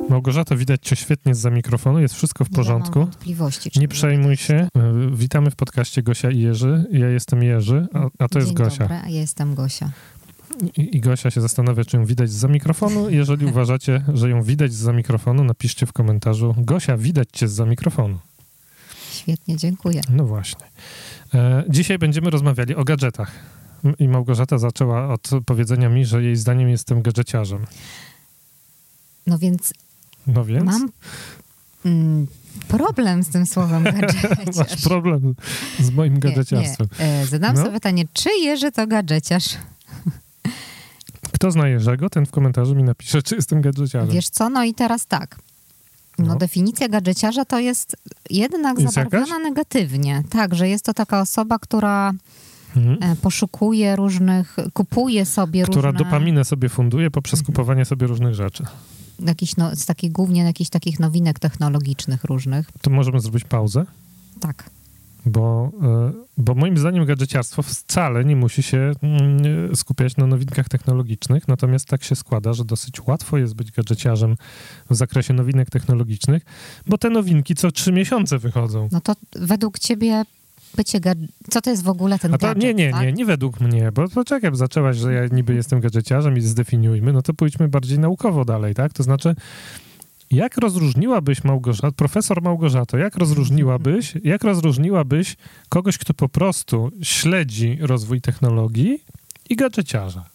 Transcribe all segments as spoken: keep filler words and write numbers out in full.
Małgorzato, widać cię świetnie zza mikrofonu, jest wszystko w porządku. Nie mam wątpliwości. Czy nie przejmuj się. Witamy w podcaście Gosia i Jerzy. Ja jestem Jerzy, a, a to Dzień jest Gosia. Dobry, a ja jestem Gosia. I, I Gosia się zastanawia, czy ją widać zza mikrofonu. Jeżeli uważacie, że ją widać zza mikrofonu, napiszcie w komentarzu: Gosia, widać cię zza mikrofonu. Świetnie, dziękuję. No właśnie. E, dzisiaj będziemy rozmawiali o gadżetach. I Małgorzata zaczęła od powiedzenia mi, że jej zdaniem jestem gadżeciarzem. No więc, no więc? mam mm, problem z tym słowem gadżeciarz. Masz problem z moim gadżeciarstwem. Nie, nie. E, zadam no? sobie pytanie, czy Jerzy to gadżeciarz? Kto zna Jerzego, ten w komentarzu mi napisze, czy jestem gadżeciarzem. Wiesz co, no i teraz tak. No, no. Definicja gadżeciarza to jest jednak jest zabarwiona jakaś? negatywnie. Tak, że jest to taka osoba, która mhm. poszukuje różnych, kupuje sobie która różne... Która dopaminę sobie funduje poprzez mhm. kupowanie sobie różnych rzeczy. Jakiś, no, z takich głównie jakichś takich nowinek technologicznych różnych. To możemy zrobić pauzę? Tak. Bo, bo moim zdaniem gadżeciarstwo wcale nie musi się skupiać na nowinkach technologicznych, natomiast tak się składa, że dosyć łatwo jest być gadżeciarzem w zakresie nowinek technologicznych, bo te nowinki co trzy miesiące wychodzą. No to według ciebie bycie gad- co to jest w ogóle ten A to gadżet, nie, nie, tak? nie, nie według mnie, bo poczekaj, zaczęłaś, że ja niby jestem gadżeciarzem i zdefiniujmy, no to pójdźmy bardziej naukowo dalej, tak? To znaczy, jak rozróżniłabyś Małgorzat, profesor Małgorzato, jak rozróżniłabyś, jak rozróżniłabyś kogoś, kto po prostu śledzi rozwój technologii i gadżeciarza?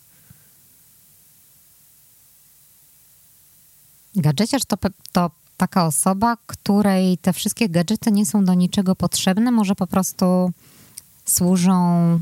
Gadżeciarz to, to taka osoba, której te wszystkie gadżety nie są do niczego potrzebne, może po prostu służą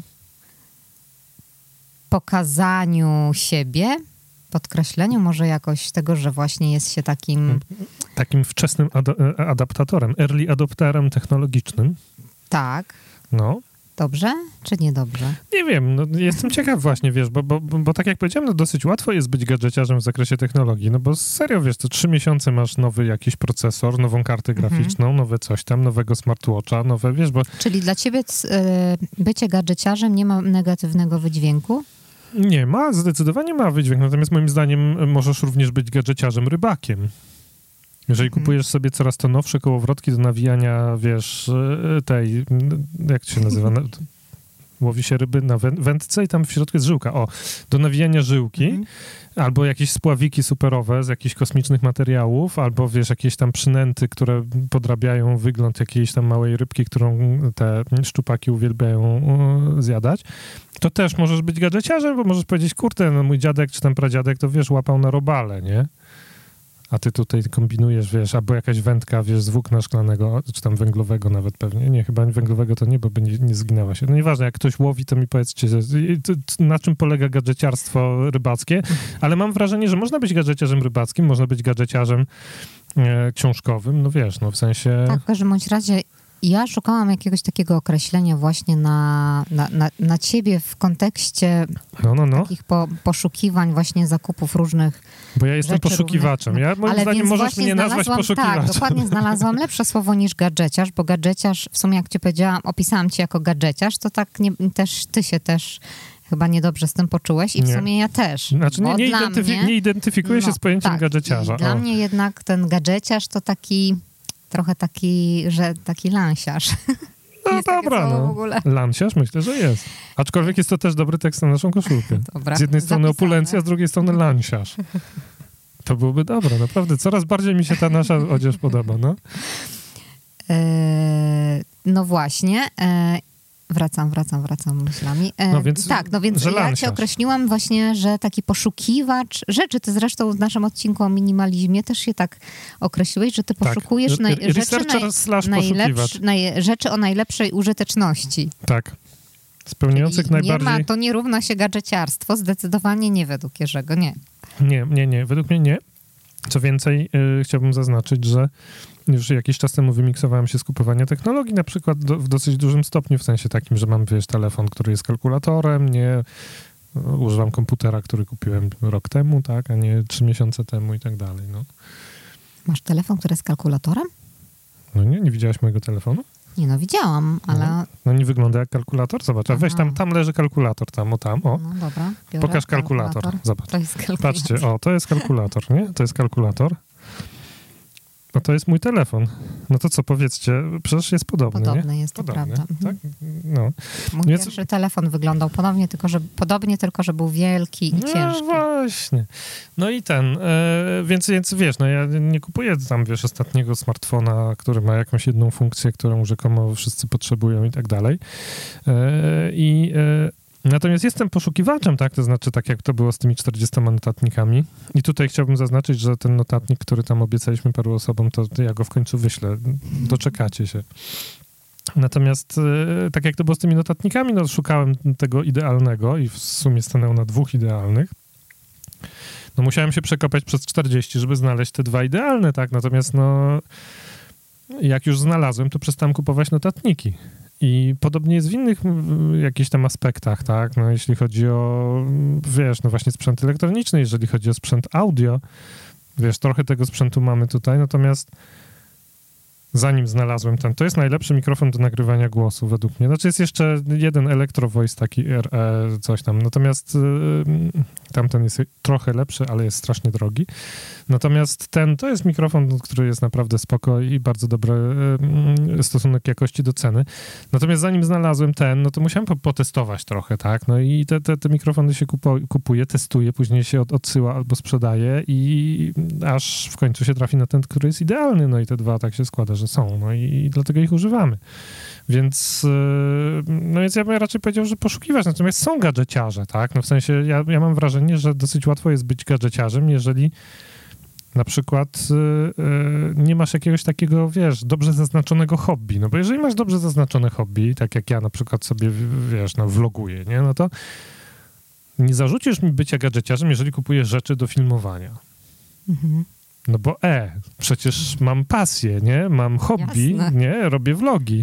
pokazaniu siebie, podkreśleniu może jakoś tego, że właśnie jest się takim... Takim wczesnym ad- adaptatorem, early adopterem technologicznym. Tak. No. Dobrze czy niedobrze? Nie wiem, no, jestem ciekaw właśnie, wiesz, bo, bo, bo, bo tak jak powiedziałem, no dosyć łatwo jest być gadżeciarzem w zakresie technologii, no bo serio, wiesz, to trzy miesiące masz nowy jakiś procesor, nową kartę graficzną, mhm. nowe coś tam, nowego smartwatcha, nowe, wiesz, bo... Czyli dla ciebie y, bycie gadżeciarzem nie ma negatywnego wydźwięku? Nie ma, zdecydowanie ma wydźwięk, natomiast moim zdaniem możesz również być gadżeciarzem rybakiem. Jeżeli hmm. kupujesz sobie coraz to nowsze kołowrotki do nawijania, wiesz, tej, jak to się nazywa, łowi się ryby na wędce i tam w środku jest żyłka. O, do nawijania żyłki, hmm. albo jakieś spławiki superowe z jakichś kosmicznych materiałów, albo wiesz, jakieś tam przynęty, które podrabiają wygląd jakiejś tam małej rybki, którą te szczupaki uwielbiają zjadać, to też możesz być gadżeciarzem, bo możesz powiedzieć, kurde, no mój dziadek czy tam pradziadek to wiesz, łapał na robale, nie? A ty tutaj kombinujesz, wiesz, albo jakaś wędka, wiesz, z włókna szklanego, czy tam węglowego nawet pewnie. Nie, chyba węglowego to nie, bo by nie, nie zginęła się. No nieważne, jak ktoś łowi, to mi powiedzcie, na czym polega gadżeciarstwo rybackie, ale mam wrażenie, że można być gadżeciarzem rybackim, można być gadżeciarzem e, książkowym, no wiesz, no w sensie... Tak, w każdym bądź razie ja szukałam jakiegoś takiego określenia właśnie na, na, na, na ciebie w kontekście no, no, no. takich po, poszukiwań właśnie zakupów różnych Bo ja jestem rzeczy poszukiwaczem. Różnych. Ja moim Ale zdaniem możesz mnie nazwać poszukiwaczem. Tak, dokładnie znalazłam lepsze słowo niż gadżeciarz, bo gadżeciarz, w sumie jak ci powiedziałam, opisałam cię jako gadżeciarz, to tak nie, też ty się też chyba niedobrze z tym poczułeś i w nie. sumie ja też. Znaczy nie, nie, identyfi- mnie, nie identyfikuję się no, z pojęciem tak, gadżeciarza. I dla o. mnie jednak ten gadżeciarz to taki trochę taki, że taki lansiarz. No dobra, no. Lansiarz myślę, że jest. Aczkolwiek jest to też dobry tekst na naszą koszulkę. Dobra, z jednej strony zapisane. opulencja, z drugiej strony lansiarz. To byłoby dobre, naprawdę. Coraz bardziej mi się ta nasza odzież podoba, no. E, no właśnie. E, wracam, wracam, wracam myślami. E, no więc, tak, no więc ja cię określiłam właśnie, że taki poszukiwacz rzeczy, ty zresztą w naszym odcinku o minimalizmie też się tak określiłeś, że ty poszukujesz tak. naj, rzeczy, naj, najlepsz, naj, rzeczy o najlepszej użyteczności. Tak. Spełniających najbardziej... Nie ma, to nie równa się gadżeciarstwo, zdecydowanie nie według Jerzego, nie. Nie, nie, nie, według mnie nie. Co więcej, yy, chciałbym zaznaczyć, że już jakiś czas temu wymiksowałem się z kupowania technologii, na przykład do, w dosyć dużym stopniu, w sensie takim, że mam, wiesz, telefon, który jest kalkulatorem, nie używam komputera, który kupiłem rok temu, tak, a nie trzy miesiące temu i tak dalej, no. Masz telefon, który jest kalkulatorem? No nie, nie widziałaś mojego telefonu? Nie no, widziałam, ale... No, no nie wygląda jak kalkulator, zobacz, a weź tam, tam leży kalkulator, tam, o tam, o. No dobra, biorę pokaż kalkulator, kalkulator. zobacz. To jest kalkulator. Patrzcie, o, to jest kalkulator, nie? To jest kalkulator. no to jest mój telefon. No to co, powiedzcie, przecież jest podobny, Podobny nie? jest, to podobny, prawda. tak? No. Mój Więc... pierwszy telefon wyglądał podobnie, tylko że, podobnie, tylko że był wielki i no ciężki. No właśnie. No i ten, e, więc, więc wiesz, no ja nie kupuję tam, wiesz, ostatniego smartfona, który ma jakąś jedną funkcję, którą rzekomo wszyscy potrzebują i tak dalej. E, I e, natomiast jestem poszukiwaczem, tak? To znaczy, tak jak to było z tymi czterdziestoma notatnikami. I tutaj chciałbym zaznaczyć, że ten notatnik, który tam obiecaliśmy paru osobom, to ja go w końcu wyślę. Doczekacie się. Natomiast tak jak to było z tymi notatnikami, no szukałem tego idealnego i w sumie stanęło na dwóch idealnych. No musiałem się przekopać przez czterdzieści, żeby znaleźć te dwa idealne, tak? Natomiast no jak już znalazłem, to przestałem kupować notatniki. I podobnie jest w innych jakichś tam aspektach, tak? No jeśli chodzi o, wiesz, no właśnie sprzęt elektroniczny, jeżeli chodzi o sprzęt audio, wiesz, trochę tego sprzętu mamy tutaj, natomiast zanim znalazłem ten, to jest najlepszy mikrofon do nagrywania głosu według mnie. Znaczy jest jeszcze jeden Electro Voice, taki R E, coś tam, natomiast yy, tamten jest trochę lepszy, ale jest strasznie drogi. Natomiast ten, to jest mikrofon, który jest naprawdę spoko i bardzo dobry yy, stosunek jakości do ceny. Natomiast zanim znalazłem ten, no to musiałem po- potestować trochę, tak? No i te, te, te mikrofony się kupo, kupuje, testuje, później się od, odsyła albo sprzedaje i aż w końcu się trafi na ten, który jest idealny. No i te dwa tak się składa, że są. No i, i dlatego ich używamy. Więc, no więc ja bym raczej powiedział, że poszukiwać. Natomiast są gadżeciarze, tak? No w sensie ja, ja mam wrażenie, że dosyć łatwo jest być gadżeciarzem, jeżeli na przykład yy, nie masz jakiegoś takiego, wiesz, dobrze zaznaczonego hobby. No bo jeżeli masz dobrze zaznaczone hobby, tak jak ja na przykład sobie, wiesz, no vloguję, nie? No to nie zarzucisz mi bycia gadżeciarzem, jeżeli kupujesz rzeczy do filmowania. Mhm. No bo e, przecież mam pasję, nie? Mam hobby, Jasne. nie? Robię vlogi.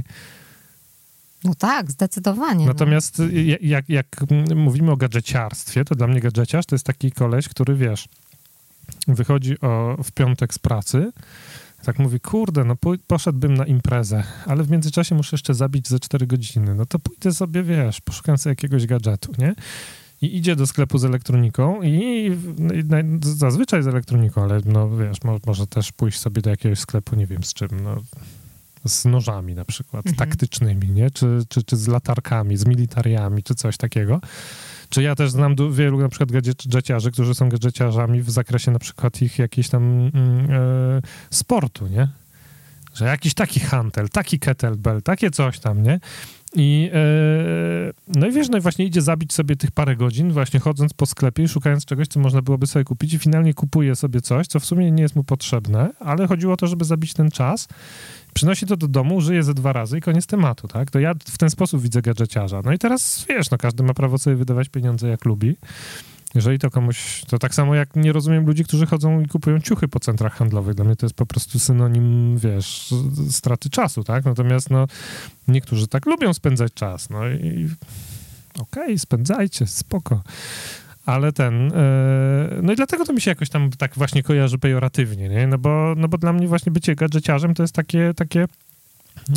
No tak, zdecydowanie. Natomiast no. jak, jak mówimy o gadżeciarstwie, to dla mnie gadżeciarz to jest taki koleś, który, wiesz, wychodzi o, w piątek z pracy, tak mówi, kurde, no pój- poszedłbym na imprezę, ale w międzyczasie muszę jeszcze zabić ze cztery godziny. No to pójdę sobie, wiesz, poszukam sobie jakiegoś gadżetu, nie? I idzie do sklepu z elektroniką i, i zazwyczaj z elektroniką, ale no wiesz, mo, może też pójść sobie do jakiegoś sklepu, nie wiem z czym, no z nożami na przykład, mhm. taktycznymi, nie? Czy, czy, czy z latarkami, z militariami, czy coś takiego. Czy ja też znam du- wielu na przykład gadżeciarzy, którzy są gadżeciarzami w zakresie na przykład ich jakiejś tam mm, e, sportu, nie? Że jakiś taki hantel, taki kettlebell, takie coś tam, nie? I e, no i wiesz, no i właśnie idzie zabić sobie tych parę godzin, właśnie chodząc po sklepie i szukając czegoś, co można byłoby sobie kupić i finalnie kupuje sobie coś, co w sumie nie jest mu potrzebne, ale chodziło o to, żeby zabić ten czas. Przynosi to do domu, żyje ze dwa razy i koniec tematu, tak? To ja w ten sposób widzę gadżeciarza. No i teraz, wiesz, no każdy ma prawo sobie wydawać pieniądze jak lubi. Jeżeli to komuś, to tak samo jak nie rozumiem ludzi, którzy chodzą i kupują ciuchy po centrach handlowych. Dla mnie to jest po prostu synonim, wiesz, straty czasu, tak? Natomiast, no, niektórzy tak lubią spędzać czas, no i okej, okay, spędzajcie, spoko. Ale ten, yy, no i dlatego to mi się jakoś tam tak właśnie kojarzy pejoratywnie, nie? No bo, no bo dla mnie właśnie bycie gadżeciarzem to jest takie, takie, yy,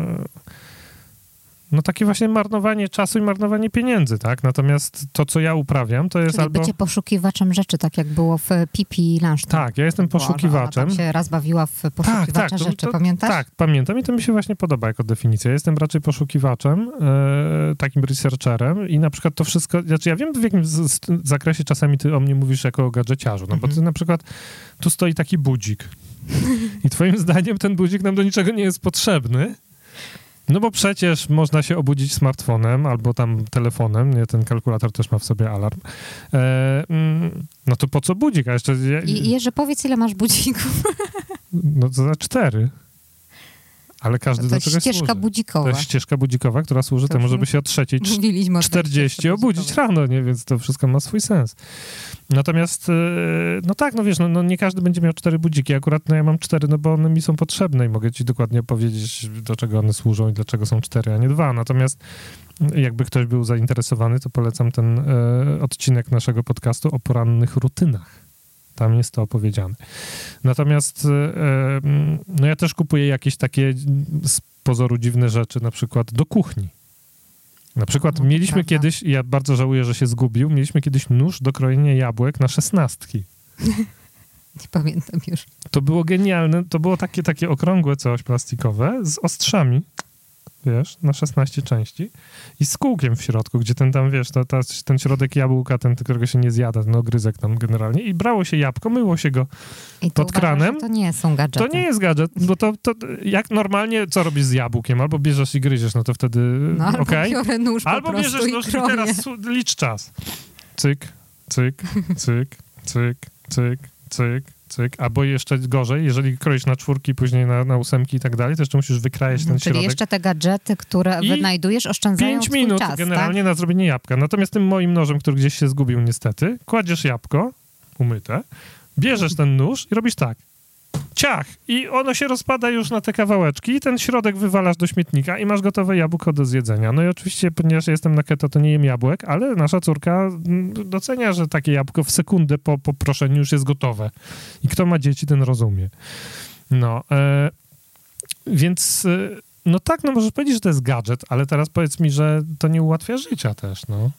no takie właśnie marnowanie czasu i marnowanie pieniędzy, tak? Natomiast to, co ja uprawiam, to jest Czyli albo... bycie poszukiwaczem rzeczy, tak jak było w Pipi Lunch. Tak, ja jestem poszukiwaczem. Ona tam się raz bawiła w poszukiwacza tak, tak, to, rzeczy, to, pamiętasz? Tak, pamiętam i to mi się właśnie podoba jako definicja. Ja jestem raczej poszukiwaczem, e, takim researcherem i na przykład to wszystko, znaczy ja wiem w jakim z, z, zakresie czasami ty o mnie mówisz jako o gadżeciarzu, no mhm. bo ty na przykład, tu stoi taki budzik i twoim zdaniem ten budzik nam do niczego nie jest potrzebny. No bo przecież można się obudzić smartfonem albo tam telefonem, nie, ten kalkulator też ma w sobie alarm. E, no to po co budzik? A jeszcze... I Jerzy, powiedz, ile masz budzików? No to za cztery. Ale każdy to do czegoś ścieżka służy. budzikowa. To jest ścieżka budzikowa, która służy to temu, żeby się o trzeciej czterdzieści obudzić rano, nie? Więc to wszystko ma swój sens. Natomiast, no tak, no wiesz, no, no nie każdy będzie miał cztery budziki. Akurat no ja mam cztery, no bo one mi są potrzebne i mogę ci dokładnie powiedzieć, do czego one służą i dlaczego są cztery, a nie dwa. Natomiast jakby ktoś był zainteresowany, to polecam ten e, odcinek naszego podcastu o porannych rutynach. Tam jest to opowiedziane. Natomiast no ja też kupuję jakieś takie z pozoru dziwne rzeczy, na przykład do kuchni. Na przykład no, mieliśmy prawda. kiedyś, ja bardzo żałuję, że się zgubił, mieliśmy kiedyś nóż do krojenia jabłek na szesnastki. Nie pamiętam już. To było genialne. To było takie, takie okrągłe coś plastikowe z ostrzami, wiesz, na szesnaście części i z kółkiem w środku, gdzie ten tam, wiesz, to, to, ten środek jabłka, ten, którego się nie zjada, ten ogryzek tam generalnie i brało się jabłko, myło się go I pod uważasz, kranem. To nie są gadżety. To nie jest gadżet, bo to, to jak normalnie, co robisz z jabłkiem? Albo bierzesz i gryziesz, no to wtedy no, albo okej. biorę nóż po Albo prostu bierzesz nóż i, kroję. i teraz licz czas. Cyk, cyk, cyk, cyk, cyk, cyk, cyk. Albo jeszcze gorzej, jeżeli kroisz na czwórki, później na, na ósemki i tak dalej, to jeszcze musisz wykrajać ten Czyli środek. jeszcze te gadżety, które I wynajdujesz, oszczędzają Pięć twój minut czas, generalnie tak? na zrobienie jabłka. Natomiast tym moim nożem, który gdzieś się zgubił niestety, kładziesz jabłko, umyte, bierzesz ten nóż i robisz tak. Ciach! I ono się rozpada już na te kawałeczki i ten środek wywalasz do śmietnika i masz gotowe jabłko do zjedzenia. No i oczywiście, ponieważ jestem na keto, to nie jem jabłek, ale nasza córka docenia, że takie jabłko w sekundę po poproszeniu już jest gotowe. I kto ma dzieci, ten rozumie. No, e, więc... E, no tak, no możesz powiedzieć, że to jest gadżet, ale teraz powiedz mi, że to nie ułatwia życia też, no.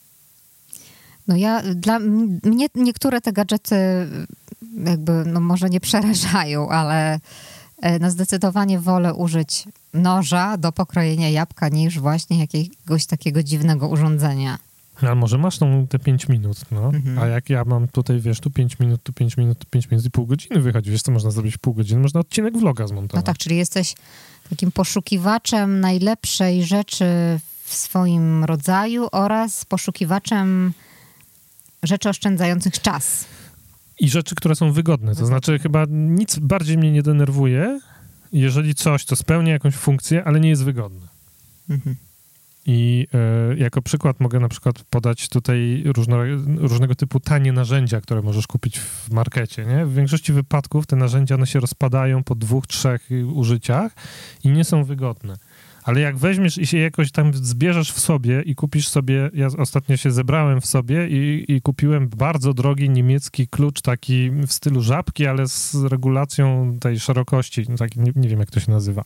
No ja, dla mnie niektóre te gadżety jakby, no może nie przerażają, ale no zdecydowanie wolę użyć noża do pokrojenia jabłka niż właśnie jakiegoś takiego dziwnego urządzenia. A może masz tą, te pięć minut, no. Mhm. A jak ja mam tutaj, wiesz, tu pięć minut, tu pięć minut, tu pięć minut i pół godziny wychodzi. Wiesz, co można zrobić w pół godziny? Można odcinek vloga zmontować. No tak, czyli jesteś takim poszukiwaczem najlepszej rzeczy w swoim rodzaju oraz poszukiwaczem rzeczy oszczędzających czas. I rzeczy, które są wygodne. To znaczy chyba nic bardziej mnie nie denerwuje, jeżeli coś, to spełnia jakąś funkcję, ale nie jest wygodne. Mhm. I e, jako przykład mogę na przykład podać tutaj różno, różnego typu tanie narzędzia, które możesz kupić w markecie, nie? W większości wypadków te narzędzia, one się rozpadają po dwóch, trzech użyciach i nie są wygodne. Ale jak weźmiesz i się jakoś tam zbierzesz w sobie i kupisz sobie, ja ostatnio się zebrałem w sobie i, i kupiłem bardzo drogi niemiecki klucz taki w stylu żabki, ale z regulacją tej szerokości, taki, nie, nie wiem jak to się nazywa.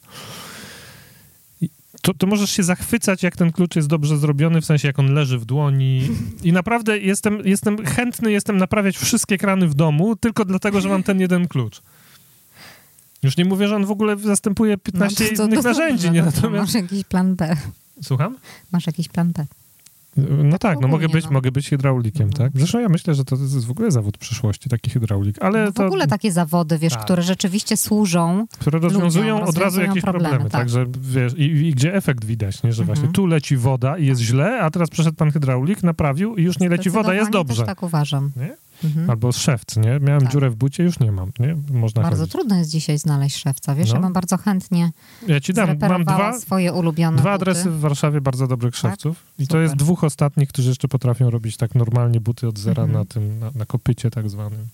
To, to możesz się zachwycać, jak ten klucz jest dobrze zrobiony, w sensie jak on leży w dłoni i naprawdę jestem, jestem chętny jestem naprawiać wszystkie krany w domu tylko dlatego, że mam ten jeden klucz. Już nie mówię, że on w ogóle zastępuje piętnaście no to, to, innych to, narzędzi. To, to, nie? to, Natomiast... Masz jakiś plan B. Słucham? Masz jakiś plan B. No tak, no mogę być, no. mogę być hydraulikiem, mhm. tak? Zresztą ja myślę, że to jest w ogóle zawód przyszłości, taki hydraulik, ale no w to... ogóle takie zawody, wiesz, tak. które rzeczywiście służą Które rozwiązują ludziom, od razu jakieś problemy, problemy tak, tak że wiesz, i, i gdzie efekt widać, nie? Że mhm. właśnie tu leci woda i jest źle, a teraz przyszedł pan hydraulik, naprawił i już nie leci woda, jest dobrze. Też tak uważam. Nie? Mhm. Albo szewc, nie? Miałem tak. dziurę w bucie, już nie mam, nie? Można Bardzo chodzić. trudno jest dzisiaj znaleźć szewca, wiesz, no. ja mam bardzo chętnie ja ci dam, mam dwa, swoje ulubione dwa buty. adresy w Warszawie bardzo dobrych tak? szewców i Super. to jest dwóch ostatnich, którzy jeszcze potrafią robić tak normalnie buty od zera mhm. na tym, na, na kopycie tak zwanym.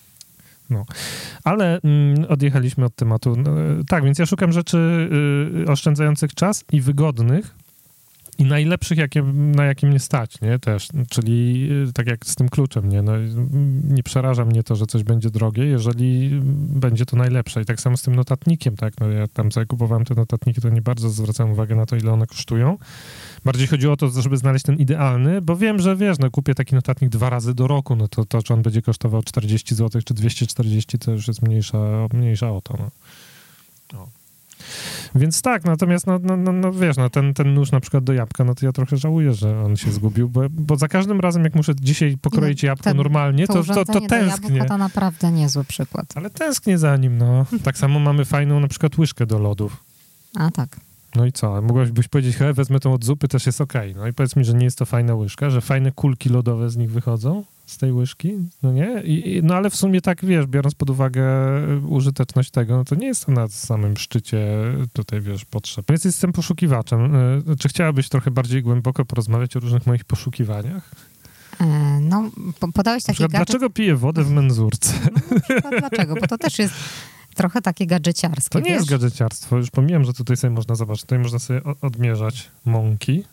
No, ale mm, odjechaliśmy od tematu. No, tak, więc ja szukam rzeczy y, oszczędzających czas i wygodnych i najlepszych, jakie, na jakie mnie stać, nie, też, czyli y, tak jak z tym kluczem, nie, no, nie przeraża mnie to, że coś będzie drogie, jeżeli będzie to najlepsze i tak samo z tym notatnikiem, tak, no ja tam sobie kupowałem te notatniki, to nie bardzo zwracałem uwagę na to, ile one kosztują. Bardziej chodziło o to, żeby znaleźć ten idealny, bo wiem, że wiesz, no kupię taki notatnik dwa razy do roku, no to, to czy on będzie kosztował czterdzieści złotych, czy dwieście czterdzieści, to już jest mniejsza, mniejsza o to, no. O. Więc tak, natomiast no, no, no, no wiesz, no ten, ten nóż na przykład do jabłka, no to ja trochę żałuję, że on się zgubił, bo, bo za każdym razem, jak muszę dzisiaj pokroić jabłko ten, normalnie, to, to, to, to tęsknię. Jabłka to naprawdę niezły przykład. Ale tęsknię za nim, no. Tak samo mamy fajną na przykład łyżkę do lodów. A tak. No i co? Mogłabyś powiedzieć, hej, wezmę tą od zupy, też jest okej. Okay. No i powiedz mi, że nie jest to fajna łyżka, że fajne kulki lodowe z nich wychodzą, z tej łyżki, no nie? I, i, no ale w sumie tak, wiesz, biorąc pod uwagę użyteczność tego, no to nie jest to na samym szczycie tutaj, wiesz, potrzeb. Więc jestem poszukiwaczem. Czy chciałabyś trochę bardziej głęboko porozmawiać o różnych moich poszukiwaniach? No, podałeś taki gadżet... Dlaczego piję wodę w menzurce? No, dlaczego? Bo to też jest trochę takie gadżeciarskie, To nie wiesz? jest gadżeciarstwo. Już pomijam, że tutaj sobie można zobaczyć. Tutaj można sobie odmierzać mąki.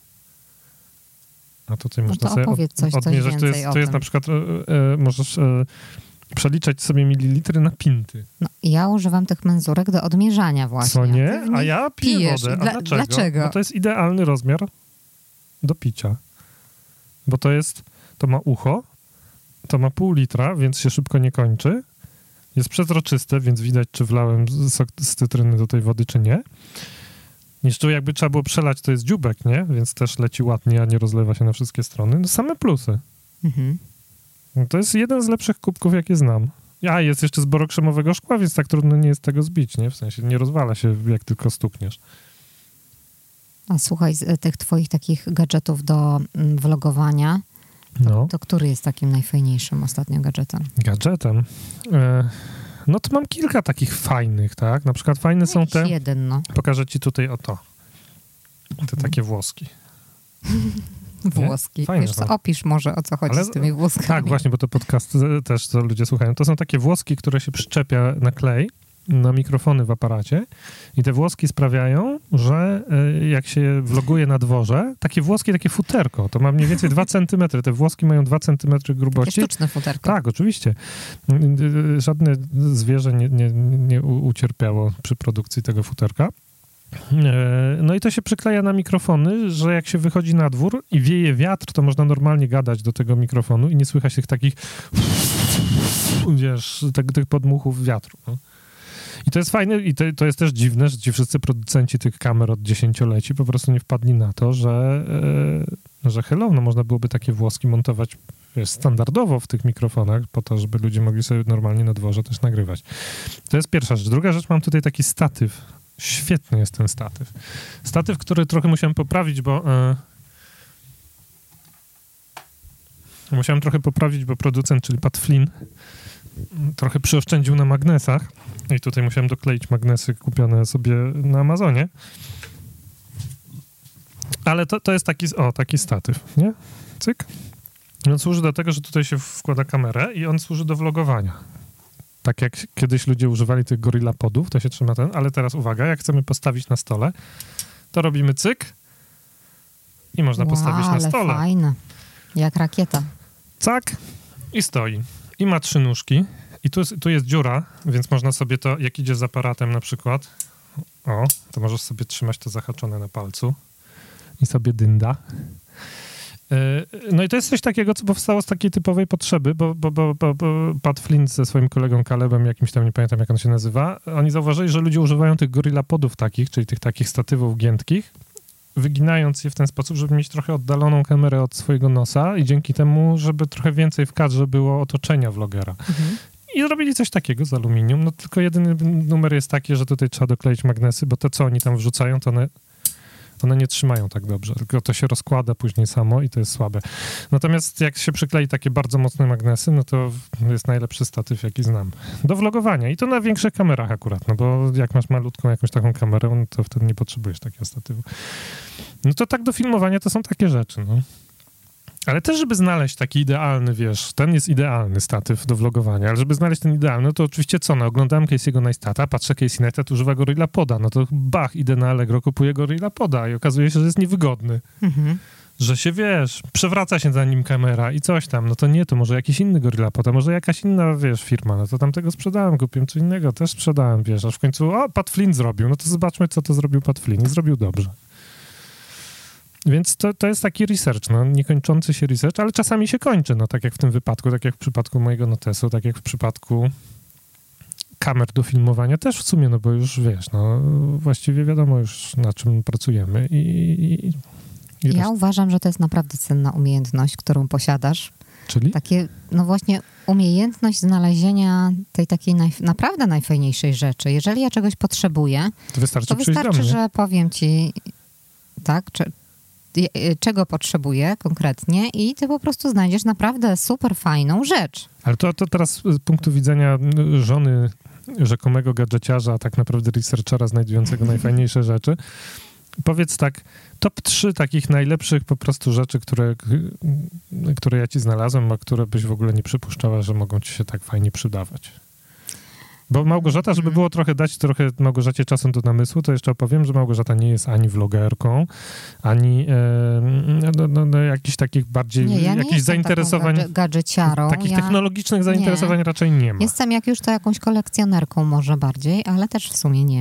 A tutaj no można to sobie opowiedz coś, od, odmierzać. coś to jest, to jest na przykład, e, e, możesz e, przeliczać sobie mililitry na pinty. No, ja używam tych menzurek do odmierzania właśnie. Co nie? A ja piję pijesz. wodę. A Dla, dlaczego? dlaczego? Bo to jest idealny rozmiar do picia. Bo to jest, to ma ucho, to ma pół litra, więc się szybko nie kończy, jest przezroczyste, więc widać, czy wlałem sok z cytryny do tej wody, czy nie. Jeszcze jakby trzeba było przelać, to jest dzióbek, nie? Więc też leci ładnie, a nie rozlewa się na wszystkie strony. No same plusy. Mhm. No to jest jeden z lepszych kubków, jakie znam. A, jest jeszcze z borokrzemowego szkła, więc tak trudno nie jest tego zbić, nie? W sensie nie rozwala się, jak tylko stukniesz. A słuchaj, z tych twoich takich gadżetów do vlogowania, to, no. to który jest takim najfajniejszym ostatnio gadżetem? Gadżetem? E, no to mam kilka takich fajnych, tak? Na przykład fajne są te... jeden, no. Pokażę ci tutaj oto. Te takie włoski. Włoski. Fajne Wiesz co, opisz może, o co chodzi Ale, z tymi włoskami. Tak, właśnie, bo to podcast też to ludzie słuchają. To są takie włoski, które się przyczepia na klej, na mikrofony w aparacie i te włoski sprawiają, że jak się vloguje na dworze, takie włoski, takie futerko, to ma mniej więcej dwa centymetry. Te włoski mają dwa centymetry grubości. Takie sztuczne futerko. Tak, oczywiście. Żadne zwierzę nie, nie, nie ucierpiało przy produkcji tego futerka. No i to się przykleja na mikrofony, że jak się wychodzi na dwór i wieje wiatr, to można normalnie gadać do tego mikrofonu i nie słychać tych takich wiesz, tych, tych podmuchów wiatru. No. I to jest fajne i to, to jest też dziwne, że ci wszyscy producenci tych kamer od dziesięcioleci po prostu nie wpadli na to, że, e, że hello, no można byłoby takie włoski montować wiesz, standardowo w tych mikrofonach po to, żeby ludzie mogli sobie normalnie na dworze też nagrywać. To jest pierwsza rzecz. Druga rzecz, mam tutaj taki statyw. Świetny jest ten statyw. Statyw, który trochę musiałem poprawić, bo e, musiałem trochę poprawić, bo producent, czyli Pat Flynn, trochę przyoszczędził na magnesach i tutaj musiałem dokleić magnesy kupione sobie na Amazonie. Ale to, to jest taki, o, taki statyw, nie? Cyk. I on służy do tego, że tutaj się wkłada kamerę i on służy do vlogowania. Tak jak kiedyś ludzie używali tych Gorilla Podów, to się trzyma ten, ale teraz uwaga, jak chcemy postawić na stole, to robimy cyk i można wow, postawić na stole. Ale fajne. Jak rakieta. Cak i stoi. I ma trzy nóżki. I tu, tu jest dziura, więc można sobie to, jak idzie z aparatem na przykład, o, to możesz sobie trzymać to zahaczone na palcu i sobie dynda. No i to jest coś takiego, co powstało z takiej typowej potrzeby, bo, bo, bo, bo, bo Pat Flynn ze swoim kolegą Calebem, jakimś tam, nie pamiętam jak on się nazywa, oni zauważyli, że ludzie używają tych Gorilla Podów takich, czyli tych takich statywów giętkich, wyginając je w ten sposób, żeby mieć trochę oddaloną kamerę od swojego nosa i dzięki temu, żeby trochę więcej w kadrze było otoczenia vlogera. Mhm. I zrobili coś takiego z aluminium, no tylko jedyny numer jest taki, że tutaj trzeba dokleić magnesy, bo te, co oni tam wrzucają, to one one nie trzymają tak dobrze, tylko to się rozkłada później samo i to jest słabe. Natomiast jak się przyklei takie bardzo mocne magnesy, no to jest najlepszy statyw, jaki znam. Do vlogowania i to na większych kamerach akurat, no bo jak masz malutką jakąś taką kamerę, no to wtedy nie potrzebujesz takiego statywu. No to tak do filmowania to są takie rzeczy, no. Ale też, żeby znaleźć taki idealny, wiesz, ten jest idealny statyw do vlogowania, ale żeby znaleźć ten idealny, no to oczywiście co, no oglądałem Casey'ego Neistata, patrzę, Casey Neistat używa Gorilla Poda, no to bach, idę na Allegro, kupuję Gorilla Poda i okazuje się, że jest niewygodny. Mhm. Że się, wiesz, przewraca się za nim kamera i coś tam, no to nie, to może jakiś inny Gorilla Pod, a może jakaś inna, wiesz, firma, no to tamtego sprzedałem, kupiłem co innego, też sprzedałem, wiesz, aż w końcu, o, Pat Flynn zrobił, no to zobaczmy, co to zrobił Pat Flynn i zrobił dobrze. Więc to, to jest taki research, no, niekończący się research, ale czasami się kończy, no, tak jak w tym wypadku, tak jak w przypadku mojego notesu, tak jak w przypadku kamer do filmowania też w sumie, no bo już wiesz, no, właściwie wiadomo już, na czym pracujemy i... i, i ja uważam, że to jest naprawdę cenna umiejętność, którą posiadasz. Czyli? Takie, no właśnie, umiejętność znalezienia tej takiej naj, naprawdę najfajniejszej rzeczy. Jeżeli ja czegoś potrzebuję, to wystarczy, to wystarczy że powiem ci, tak, czy czego potrzebuję konkretnie i ty po prostu znajdziesz naprawdę super fajną rzecz. Ale to, to teraz z punktu widzenia żony rzekomego gadżeciarza, a tak naprawdę researchera znajdującego najfajniejsze rzeczy, powiedz tak, top trzy takich najlepszych po prostu rzeczy, które, które ja ci znalazłem, a które byś w ogóle nie przypuszczała, że mogą ci się tak fajnie przydawać. Bo Małgorzata, żeby było trochę dać trochę Małgorzacie czasu do namysłu, to jeszcze opowiem, że Małgorzata nie jest ani vlogerką, ani e, no, no, no, jakichś takich bardziej, nie, ja jakichś zainteresowań, gadże, gadżeciarą. Takich ja, technologicznych zainteresowań nie. raczej nie ma. Jestem jak już to jakąś kolekcjonerką może bardziej, ale też w sumie nie.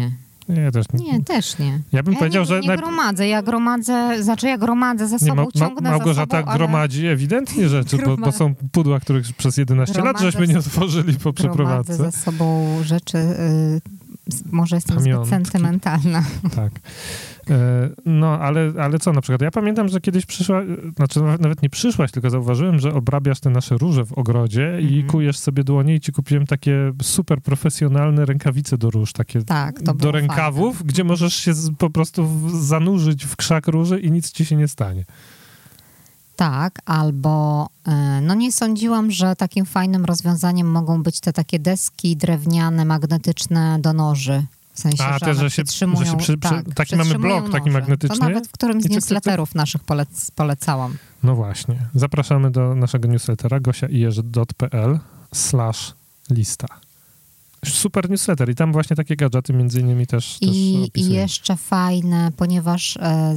Nie, też nie. Nie, też nie. Ja bym ja powiedział, nie, że... Nie gromadzę, ja gromadzę, znaczy ja gromadzę ze sobą, nie, ma, ciągnę Małgorzata za sobą, ale... gromadzi ewidentnie rzeczy, bo, bo są pudła, których przez jedenaście gromadzę lat żeśmy nie otworzyli po przeprowadzce. Gromadzę ze sobą rzeczy, y, może jestem Pamiątki. Zbyt sentymentalna. Tak. No, ale, ale co na przykład? Ja pamiętam, że kiedyś przyszła, znaczy nawet nie przyszłaś, tylko zauważyłem, że obrabiasz te nasze róże w ogrodzie mm-hmm. i kujesz sobie dłonie i ci kupiłem takie super profesjonalne rękawice do róż, takie tak, to do rękawów, fajne. Gdzie możesz się z, po prostu zanurzyć w krzak róży i nic ci się nie stanie. Tak, albo no nie sądziłam, że takim fajnym rozwiązaniem mogą być te takie deski drewniane, magnetyczne do noży. W sensie, A, że te, że się, że się przy, tak, przy, taki mamy blok, noże. Taki magnetyczny. To nawet w którymś z newsletterów naszych polec, polecałam. No właśnie. Zapraszamy do naszego newslettera gosiaijerzy.pl slash lista. Super newsletter i tam właśnie takie gadżety między innymi też, I, też I jeszcze fajne, ponieważ e,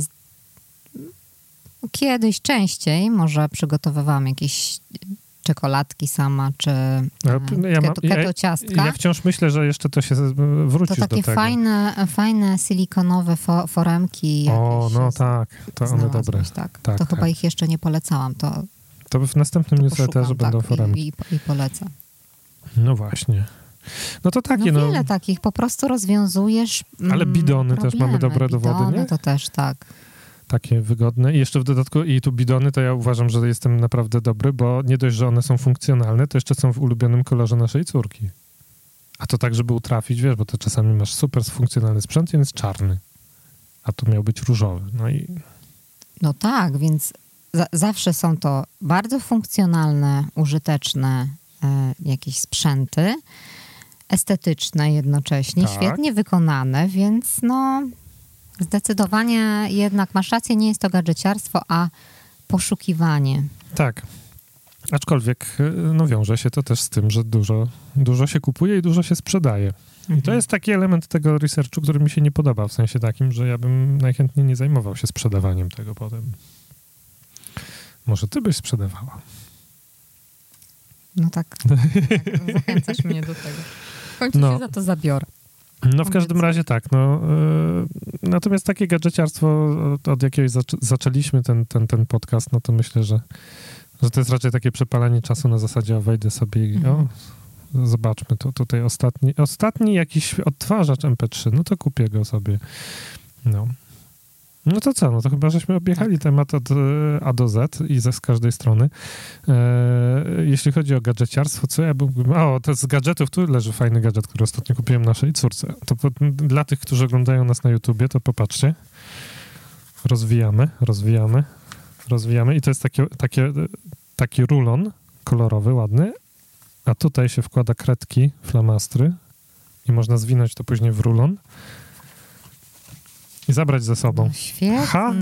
kiedyś częściej może przygotowywałam jakieś czekoladki sama, czy ja keto, keto ciastka. Ja, ja wciąż myślę, że jeszcze to się wróci do tego. To takie fajne, fajne silikonowe fo, foremki. O, no tak, to one dobre. Tak. Tak, to tak. chyba ich jeszcze nie polecałam. To, to w następnym to newsletterze poszukam, będą tak, foremki. I, i, I polecę. No właśnie. No to takie, no. no. Wiele takich, po prostu rozwiązujesz Ale bidony problemy. też mamy dobre bidony do wody, nie? to też, tak. Takie wygodne. I jeszcze w dodatku, i tu bidony, to ja uważam, że jestem naprawdę dobry, bo nie dość, że one są funkcjonalne, to jeszcze są w ulubionym kolorze naszej córki. A to tak, żeby utrafić, wiesz, bo to czasami masz super funkcjonalny sprzęt i on jest czarny. A tu miał być różowy. No i... No tak, więc za- zawsze są to bardzo funkcjonalne, użyteczne e, jakieś sprzęty, estetyczne jednocześnie, tak. Świetnie wykonane, więc no... Zdecydowanie jednak masz rację, nie jest to gadżeciarstwo, a poszukiwanie. Tak. Aczkolwiek no wiąże się to też z tym, że dużo, dużo się kupuje i dużo się sprzedaje. Mhm. I to jest taki element tego researchu, który mi się nie podoba, w sensie takim, że ja bym najchętniej nie zajmował się sprzedawaniem tego potem. Może ty byś sprzedawała? No tak. tak zachęcasz mnie do tego. W końcu no. się za to zabiorę. No w każdym razie tak, no yy, natomiast takie gadżeciarstwo, od, od jakiegoś zac- zaczęliśmy ten, ten, ten podcast, no to myślę, że, że to jest raczej takie przepalanie czasu na zasadzie, o wejdę sobie i mm. o, zobaczmy, to tutaj ostatni, ostatni jakiś odtwarzacz em pe trzy, no to kupię go sobie, no. No to co, no to chyba żeśmy objechali tak. temat od A do Z i ze z każdej strony. E, jeśli chodzi o gadżeciarstwo, co ja bym... O, to z gadżetów, tu leży fajny gadżet, który ostatnio kupiłem naszej córce. To po, dla tych, którzy oglądają nas na YouTubie, to popatrzcie. Rozwijamy, rozwijamy, rozwijamy i to jest takie, takie, taki rulon kolorowy, ładny, a tutaj się wkłada kredki, flamastry i można zwinąć to później w rulon i zabrać ze sobą. No, świetne. Ha!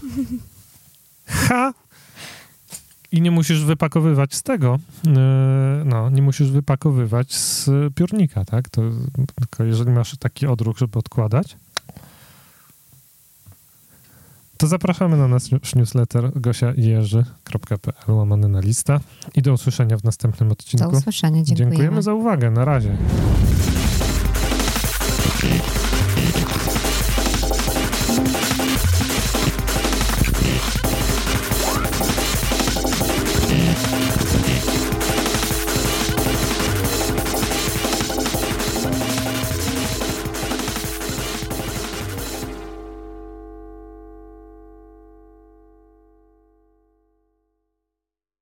Ha! I nie musisz wypakowywać z tego, yy, no, nie musisz wypakowywać z piórnika, tak? To, tylko jeżeli masz taki odruch, żeby odkładać, to zapraszamy na nasz newsletter gosiaijerzy kropka pe el łamane na lista i do usłyszenia w następnym odcinku. Do usłyszenia, dziękujemy. Dziękujemy za uwagę, na razie.